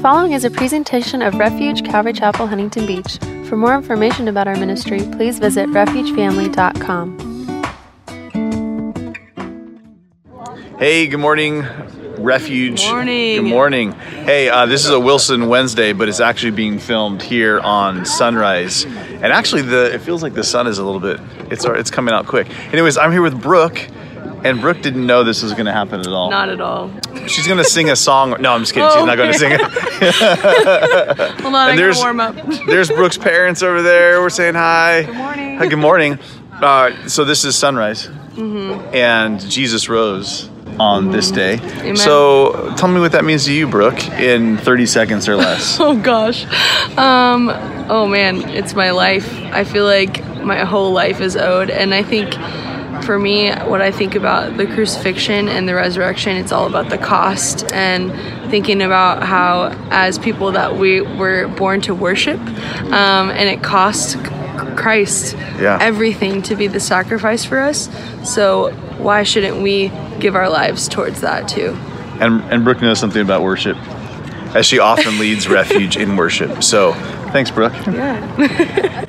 following is a presentation of Refuge Calvary Chapel, Huntington Beach. For more information about our ministry, please visit refugefamily.com. Hey, good morning, Refuge. Good morning. Good morning. Hey, this is a Wilson Wednesday, but it's actually being filmed here on Sunrise. And actually, it feels like the sun is a little bit, it's coming out quick. Anyways, I'm here with Brooke, and Brooke didn't know this was going to happen at all. Not at all. She's going to sing a song. No, I'm just kidding. She's not going to sing it. Hold on, I gotta warm up. There's Brooke's parents over there. We're saying hi. Good morning. Hi, good morning. So this is Sunrise, and Jesus rose on this day. Amen. So tell me what that means to you, Brooke, in 30 seconds or less. Oh gosh. Oh man, it's my life. I feel like my whole life is owed, and I think for me, what I think about the crucifixion and the resurrection, it's all about the cost, and thinking about how as people that we were born to worship, and it cost Christ everything to be the sacrifice for us. So why shouldn't we give our lives towards that too? And Brooke knows something about worship, as she often leads Refuge in worship. So thanks, Brooke. Yeah.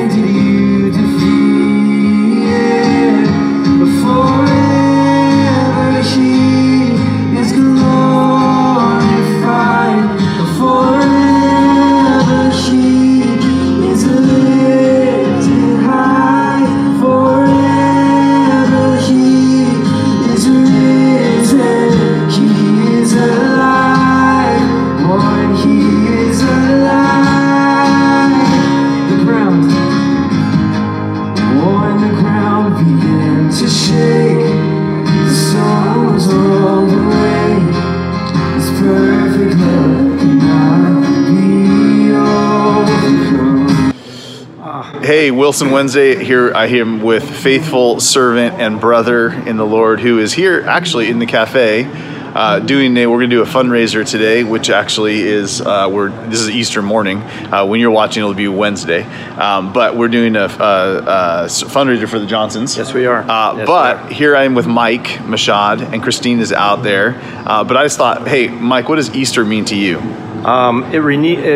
Hey, Wilson Wednesday here. I am with faithful servant and brother in the Lord who is here actually in the cafe we're going to do a fundraiser today, which actually is this is Easter morning. When you're watching, it'll be Wednesday, but we're doing a fundraiser for the Johnsons. Yes, we are. Here I am with Mike Mashad, and Christine is out there. But I just thought, hey, Mike, what does Easter mean to you? What it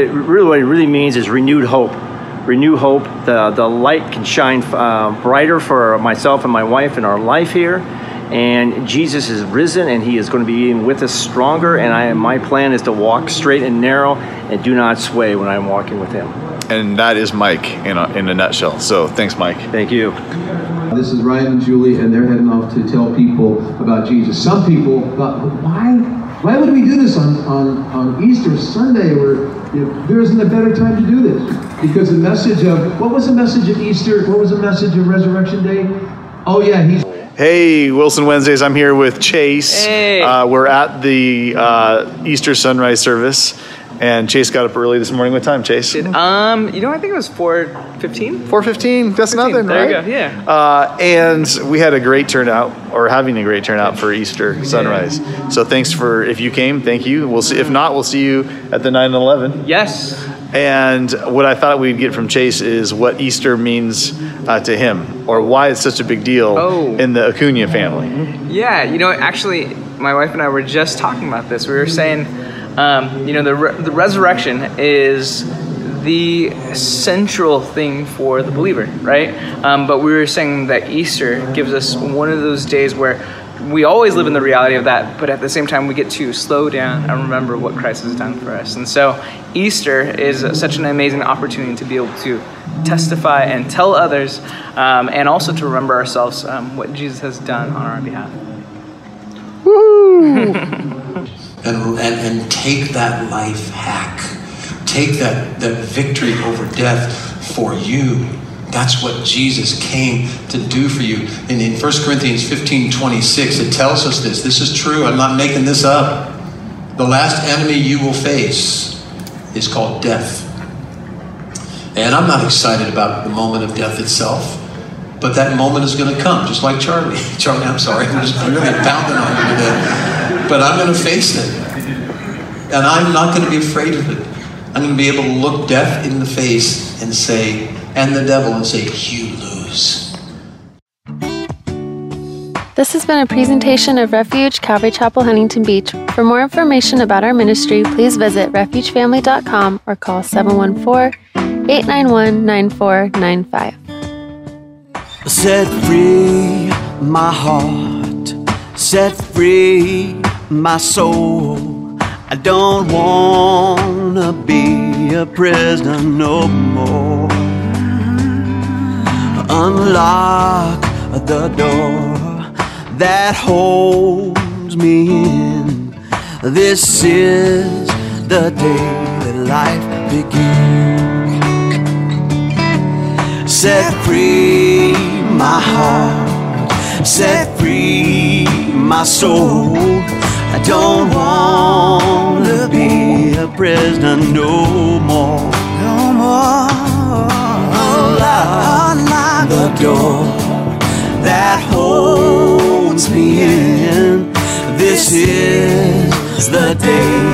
really means is renewed hope. Renew hope. The light can shine brighter for myself and my wife in our life here. And Jesus is risen, and he is going to be even with us stronger. And my plan is to walk straight and narrow and do not sway when I'm walking with him. And that is Mike in a nutshell. So thanks, Mike. Thank you. This is Ryan and Julie, and they're heading off to tell people about Jesus. Some people thought, why would we do this on Easter Sunday, where there isn't a better time to do this? Because the message of, what was the message of Easter? What was the message of Resurrection Day? Oh yeah, Hey, Wilson Wednesdays, I'm here with Chase. Hey. We're at the Easter sunrise service, and Chase got up early this morning. What time, Chase? I think it was 4:15. 4:15, that's nothing, there right? You go, yeah. And we had a great turnout, or having a great turnout for Easter sunrise. So thanks if you came, thank you. We'll see. If not, we'll see you at the 9/11. Yes. And what I thought we'd get from Chase is what Easter means to him, or why it's such a big deal in the Acuna family. Yeah, actually, my wife and I were just talking about this. We were saying, the resurrection is the central thing for the believer, right? But we were saying that Easter gives us one of those days where we always live in the reality of that, but at the same time we get to slow down and remember what Christ has done for us. And so Easter is such an amazing opportunity to be able to testify and tell others, and also to remember ourselves what Jesus has done on our behalf. Woo! and take that life hack, take that victory over death for you. That's what Jesus came to do for you. And in 1 Corinthians 15:26, it tells us this. This is true. I'm not making this up. The last enemy you will face is called death. And I'm not excited about the moment of death itself, but that moment is going to come, just like Charlie. Charlie, I'm sorry. I'm just really pounding on you today. But I'm going to face it. And I'm not going to be afraid of it. I'm going to be able to look death in the face and say, and the devil, and say, you lose. This has been a presentation of Refuge Calvary Chapel, Huntington Beach. For more information about our ministry, please visit refugefamily.com or call 714-891-9495. Set free my heart, set free my soul. I don't want to be a prisoner no more. Unlock the door that holds me in. This is the day that life begins. Set free my heart, set free my soul. I don't want to be a prisoner no more. No more. Unlock the door that holds me in. This is the day